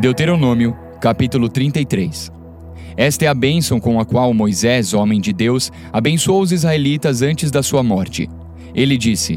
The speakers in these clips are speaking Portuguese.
Deuteronômio, capítulo 33. Esta é a bênção com a qual Moisés, homem de Deus, abençoou os israelitas antes da sua morte. Ele disse: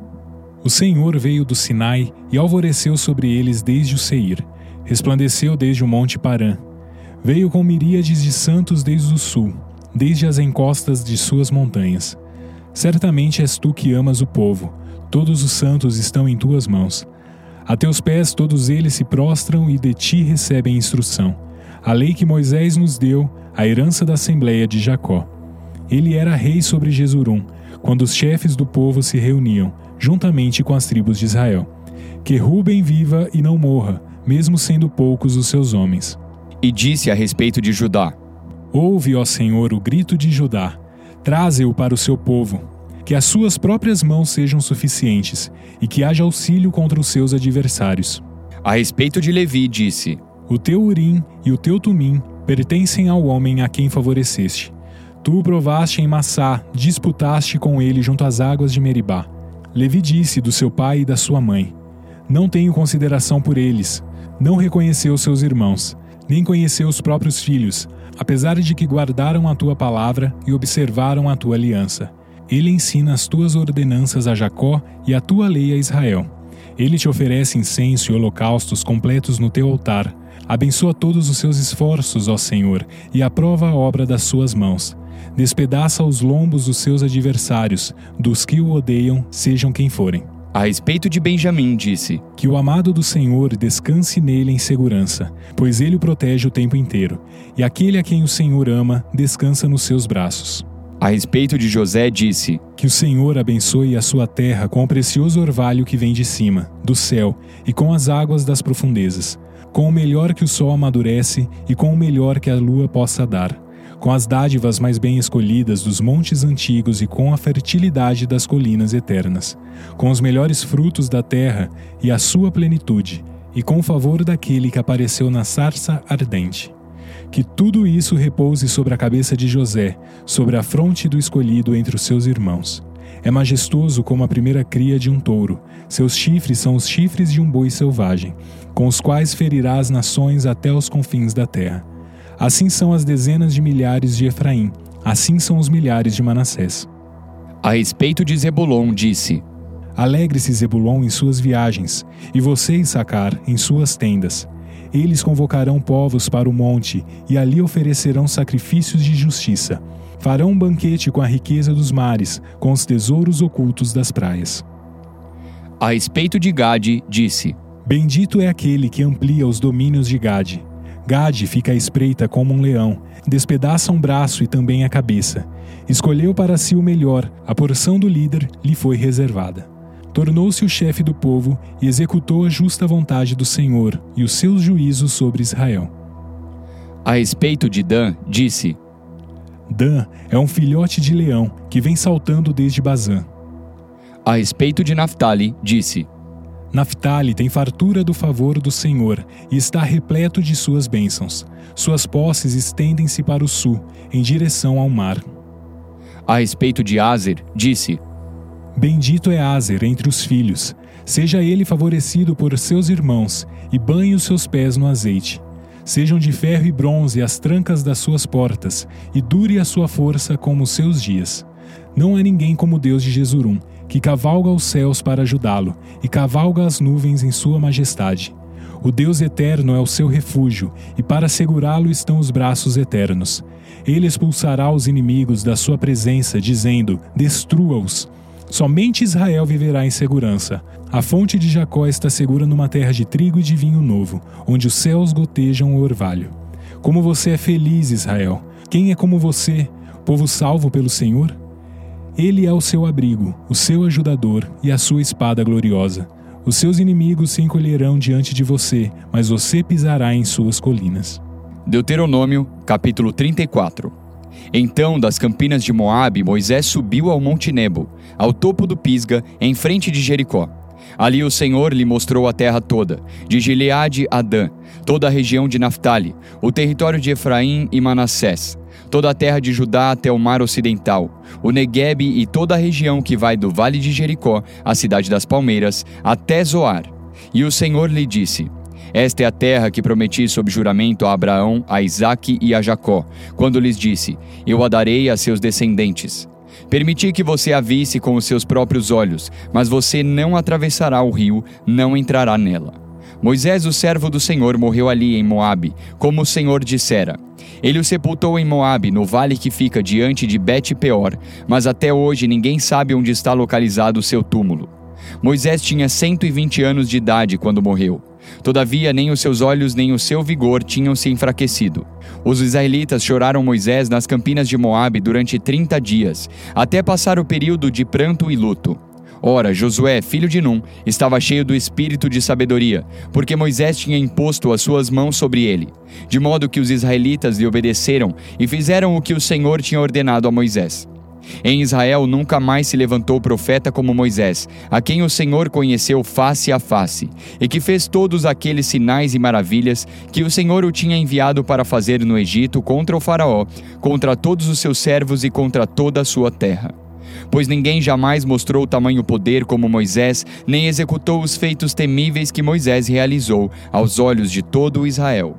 O Senhor veio do Sinai e alvoreceu sobre eles desde o Seir. Resplandeceu desde o monte Parã. Veio com miríades de santos desde o sul, desde as encostas de suas montanhas. Certamente és tu que amas o povo. Todos os santos estão em tuas mãos. A teus pés todos eles se prostram e de ti recebem instrução. A lei que Moisés nos deu, a herança da Assembleia de Jacó. Ele era rei sobre Jesurum, quando os chefes do povo se reuniam, juntamente com as tribos de Israel. Que Ruben viva e não morra, mesmo sendo poucos os seus homens. E disse a respeito de Judá: Ouve, ó Senhor, o grito de Judá. Traze-o para o seu povo. Que as suas próprias mãos sejam suficientes, e que haja auxílio contra os seus adversários. A respeito de Levi, disse: O teu Urim e o teu Tumim pertencem ao homem a quem favoreceste. Tu o provaste em Massá, disputaste com ele junto às águas de Meribá. Levi disse do seu pai e da sua mãe: Não tenho consideração por eles. Não reconheceu seus irmãos, nem conheceu os próprios filhos, apesar de que guardaram a tua palavra e observaram a tua aliança. Ele ensina as tuas ordenanças a Jacó e a tua lei a Israel. Ele te oferece incenso e holocaustos completos no teu altar. Abençoa todos os seus esforços, ó Senhor, e aprova a obra das suas mãos. Despedaça os lombos dos seus adversários, dos que o odeiam, sejam quem forem. A respeito de Benjamim, disse: Que o amado do Senhor descanse nele em segurança, pois ele o protege o tempo inteiro, e aquele a quem o Senhor ama descansa nos seus braços. A respeito de José, disse: Que o Senhor abençoe a sua terra com o precioso orvalho que vem de cima, do céu, e com as águas das profundezas, com o melhor que o sol amadurece e com o melhor que a lua possa dar, com as dádivas mais bem escolhidas dos montes antigos e com a fertilidade das colinas eternas, com os melhores frutos da terra e a sua plenitude, e com o favor daquele que apareceu na sarça ardente. Que tudo isso repouse sobre a cabeça de José, sobre a fronte do escolhido entre os seus irmãos. É majestoso como a primeira cria de um touro. Seus chifres são os chifres de um boi selvagem, com os quais ferirá as nações até os confins da terra. Assim são as dezenas de milhares de Efraim, assim são os milhares de Manassés. A respeito de Zebulon, disse: Alegre-se Zebulon em suas viagens, e você, Issacar, em suas tendas. Eles convocarão povos para o monte, e ali oferecerão sacrifícios de justiça. Farão um banquete com a riqueza dos mares, com os tesouros ocultos das praias. A respeito de Gade, disse: Bendito é aquele que amplia os domínios de Gade. Gade fica à espreita como um leão, despedaça um braço e também a cabeça. Escolheu para si o melhor, a porção do líder lhe foi reservada. Tornou-se o chefe do povo e executou a justa vontade do Senhor e os seus juízos sobre Israel. A respeito de Dan, disse: Dan é um filhote de leão que vem saltando desde Bazã. A respeito de Naphtali, disse: Naphtali tem fartura do favor do Senhor e está repleto de suas bênçãos. Suas posses estendem-se para o sul, em direção ao mar. A respeito de Aser, disse: Bendito é Aser entre os filhos. Seja ele favorecido por seus irmãos e banhe os seus pés no azeite. Sejam de ferro e bronze as trancas das suas portas e dure a sua força como os seus dias. Não há ninguém como o Deus de Jesurum, que cavalga os céus para ajudá-lo e cavalga as nuvens em sua majestade. O Deus eterno é o seu refúgio, e para segurá-lo estão os braços eternos. Ele expulsará os inimigos da sua presença, dizendo: Destrua-os. Somente Israel viverá em segurança. A fonte de Jacó está segura numa terra de trigo e de vinho novo, onde os céus gotejam o orvalho. Como você é feliz, Israel! Quem é como você, povo salvo pelo Senhor? Ele é o seu abrigo, o seu ajudador e a sua espada gloriosa. Os seus inimigos se encolherão diante de você, mas você pisará em suas colinas. Deuteronômio, capítulo 34. Então, das campinas de Moabe, Moisés subiu ao Monte Nebo, ao topo do Pisga, em frente de Jericó. Ali o Senhor lhe mostrou a terra toda, de Gileade a Dan, toda a região de Naphtali, o território de Efraim e Manassés, toda a terra de Judá até o mar ocidental, o Neguebe e toda a região que vai do vale de Jericó, a cidade das palmeiras, até Zoar. E o Senhor lhe disse: Esta é a terra que prometi sob juramento a Abraão, a Isaque e a Jacó, quando lhes disse: eu a darei a seus descendentes. Permiti que você a visse com os seus próprios olhos, mas você não atravessará o rio, não entrará nela. Moisés, o servo do Senhor, morreu ali em Moabe, como o Senhor dissera. Ele o sepultou em Moabe, no vale que fica diante de Bet-peor, mas até hoje ninguém sabe onde está localizado o seu túmulo. Moisés tinha 120 anos de idade quando morreu. Todavia, nem os seus olhos nem o seu vigor tinham se enfraquecido. Os israelitas choraram Moisés nas campinas de Moabe durante 30 dias, até passar o período de pranto e luto. Ora, Josué, filho de Num, estava cheio do espírito de sabedoria, porque Moisés tinha imposto as suas mãos sobre ele, de modo que os israelitas lhe obedeceram e fizeram o que o Senhor tinha ordenado a Moisés. Em Israel nunca mais se levantou profeta como Moisés, a quem o Senhor conheceu face a face, e que fez todos aqueles sinais e maravilhas que o Senhor o tinha enviado para fazer no Egito contra o faraó, contra todos os seus servos e contra toda a sua terra. Pois ninguém jamais mostrou tamanho poder como Moisés, nem executou os feitos temíveis que Moisés realizou aos olhos de todo o Israel.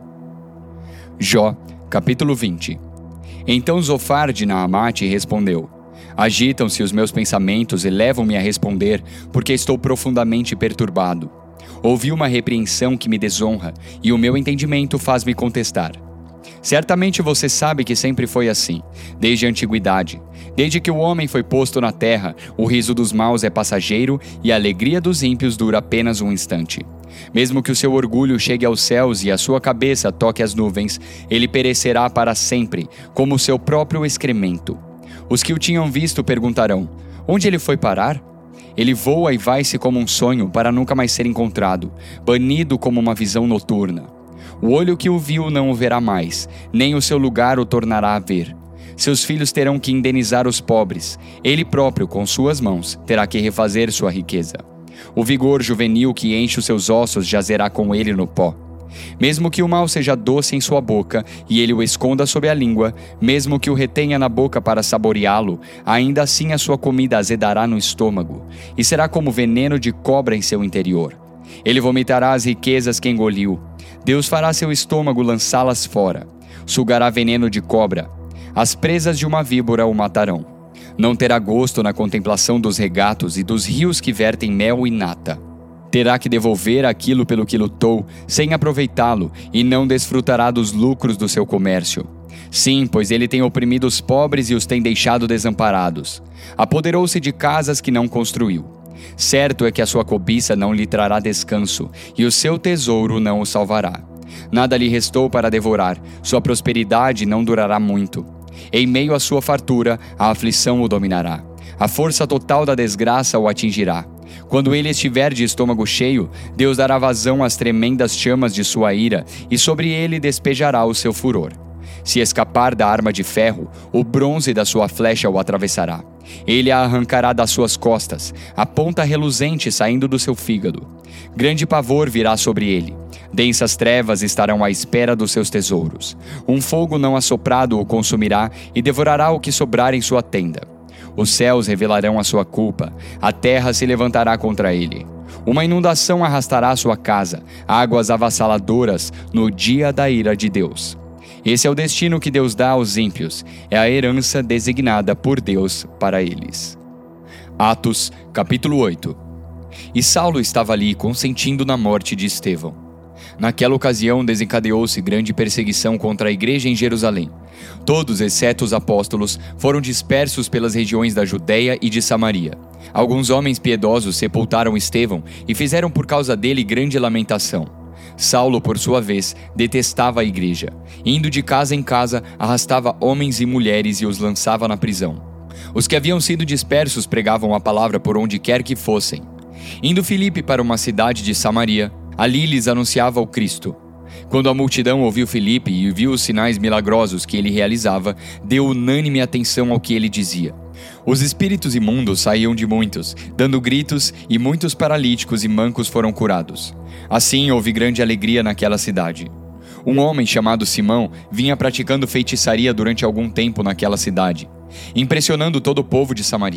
Jó, capítulo 20. Então Zofar de Naamate respondeu: agitam-se os meus pensamentos e levam-me a responder, porque estou profundamente perturbado. Ouvi uma repreensão que me desonra, e o meu entendimento faz-me contestar. Certamente você sabe que sempre foi assim, desde a antiguidade. Desde que o homem foi posto na terra, o riso dos maus é passageiro e a alegria dos ímpios dura apenas um instante. Mesmo que o seu orgulho chegue aos céus e a sua cabeça toque as nuvens, ele perecerá para sempre, como o seu próprio excremento. Os que o tinham visto perguntarão: onde ele foi parar? Ele voa e vai-se como um sonho para nunca mais ser encontrado, banido como uma visão noturna. O olho que o viu não o verá mais, nem o seu lugar o tornará a ver. Seus filhos terão que indenizar os pobres. Ele próprio, com suas mãos, terá que refazer sua riqueza. O vigor juvenil que enche os seus ossos jazerá com ele no pó. Mesmo que o mal seja doce em sua boca e ele o esconda sob a língua, mesmo que o retenha na boca para saboreá-lo, ainda assim a sua comida azedará no estômago, e será como veneno de cobra em seu interior. Ele vomitará as riquezas que engoliu. Deus fará seu estômago lançá-las fora. Sugará veneno de cobra. As presas de uma víbora o matarão. Não terá gosto na contemplação dos regatos e dos rios que vertem mel e nata. Terá que devolver aquilo pelo que lutou, sem aproveitá-lo, e não desfrutará dos lucros do seu comércio. Sim, pois ele tem oprimido os pobres e os tem deixado desamparados. Apoderou-se de casas que não construiu. Certo é que a sua cobiça não lhe trará descanso, e o seu tesouro não o salvará. Nada lhe restou para devorar, sua prosperidade não durará muito. Em meio à sua fartura, a aflição o dominará. A força total da desgraça o atingirá. Quando ele estiver de estômago cheio, Deus dará vazão às tremendas chamas de sua ira, e sobre ele despejará o seu furor. Se escapar da arma de ferro, o bronze da sua flecha o atravessará. Ele a arrancará das suas costas, a ponta reluzente saindo do seu fígado. Grande pavor virá sobre ele. Densas trevas estarão à espera dos seus tesouros. Um fogo não assoprado o consumirá e devorará o que sobrar em sua tenda. Os céus revelarão a sua culpa, a terra se levantará contra ele. Uma inundação arrastará sua casa, águas avassaladoras no dia da ira de Deus. Esse é o destino que Deus dá aos ímpios, é a herança designada por Deus para eles. Atos, capítulo 8. E Saulo estava ali consentindo na morte de Estevão. Naquela ocasião desencadeou-se grande perseguição contra a igreja em Jerusalém. Todos, exceto os apóstolos, foram dispersos pelas regiões da Judéia e de Samaria. Alguns homens piedosos sepultaram Estevão e fizeram por causa dele grande lamentação. Saulo, por sua vez, detestava a igreja. Indo de casa em casa, arrastava homens e mulheres e os lançava na prisão. Os que haviam sido dispersos pregavam a palavra por onde quer que fossem. Indo Filipe para uma cidade de Samaria, ali lhes anunciava o Cristo. Quando a multidão ouviu Filipe e viu os sinais milagrosos que ele realizava, deu unânime atenção ao que ele dizia. Os espíritos imundos saíam de muitos, dando gritos, e muitos paralíticos e mancos foram curados. Assim houve grande alegria naquela cidade. Um homem chamado Simão vinha praticando feitiçaria durante algum tempo naquela cidade, impressionando todo o povo de Samaria.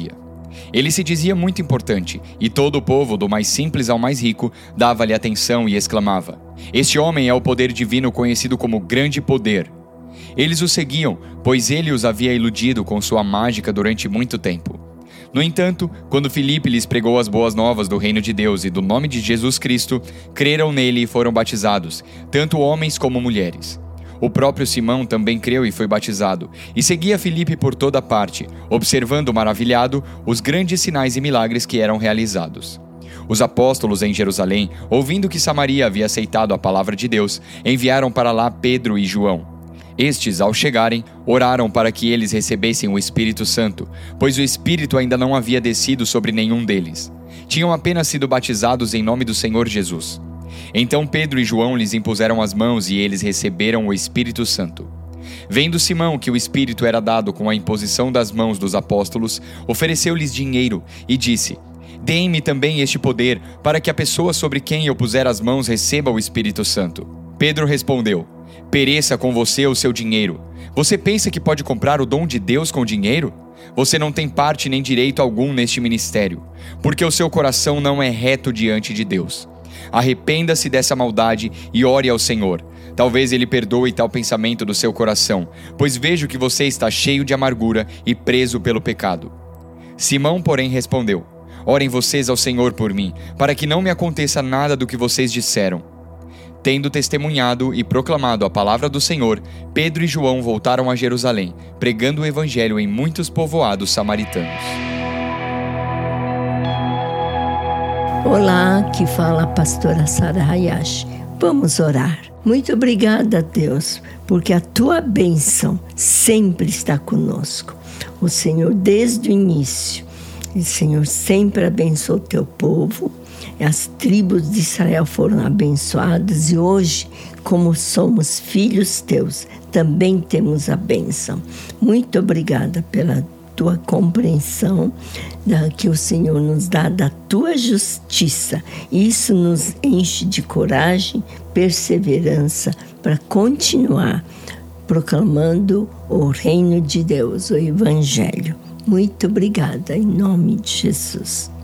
Ele se dizia muito importante, e todo o povo, do mais simples ao mais rico, dava-lhe atenção e exclamava: "Este homem é o poder divino conhecido como Grande Poder." Eles o seguiam, pois ele os havia iludido com sua mágica durante muito tempo. No entanto, quando Filipe lhes pregou as boas novas do reino de Deus e do nome de Jesus Cristo, creram nele e foram batizados, tanto homens como mulheres. O próprio Simão também creu e foi batizado, e seguia Filipe por toda parte, observando maravilhado os grandes sinais e milagres que eram realizados. Os apóstolos em Jerusalém, ouvindo que Samaria havia aceitado a palavra de Deus, enviaram para lá Pedro e João. Estes, ao chegarem, oraram para que eles recebessem o Espírito Santo, pois o Espírito ainda não havia descido sobre nenhum deles. Tinham apenas sido batizados em nome do Senhor Jesus. Então Pedro e João lhes impuseram as mãos e eles receberam o Espírito Santo. Vendo Simão que o Espírito era dado com a imposição das mãos dos apóstolos, ofereceu-lhes dinheiro e disse: "Deem-me também este poder, para que a pessoa sobre quem eu puser as mãos receba o Espírito Santo." Pedro respondeu: "Pereça com você o seu dinheiro. Você pensa que pode comprar o dom de Deus com dinheiro? Você não tem parte nem direito algum neste ministério, porque o seu coração não é reto diante de Deus. Arrependa-se dessa maldade e ore ao Senhor. Talvez Ele perdoe tal pensamento do seu coração, pois vejo que você está cheio de amargura e preso pelo pecado." Simão, porém, respondeu: "Orem vocês ao Senhor por mim, para que não me aconteça nada do que vocês disseram." Tendo testemunhado e proclamado a palavra do Senhor, Pedro e João voltaram a Jerusalém, pregando o evangelho em muitos povoados samaritanos. Olá, aqui fala a pastora Sara Hayashi. Vamos orar. Muito obrigada, Deus, porque a tua bênção sempre está conosco. O Senhor, desde o início, o Senhor sempre abençoou o teu povo. As tribos de Israel foram abençoadas e hoje, como somos filhos teus, também temos a bênção. Muito obrigada pela tua compreensão que o Senhor nos dá da tua justiça. Isso nos enche de coragem, perseverança para continuar proclamando o reino de Deus, o Evangelho. Muito obrigada, em nome de Jesus.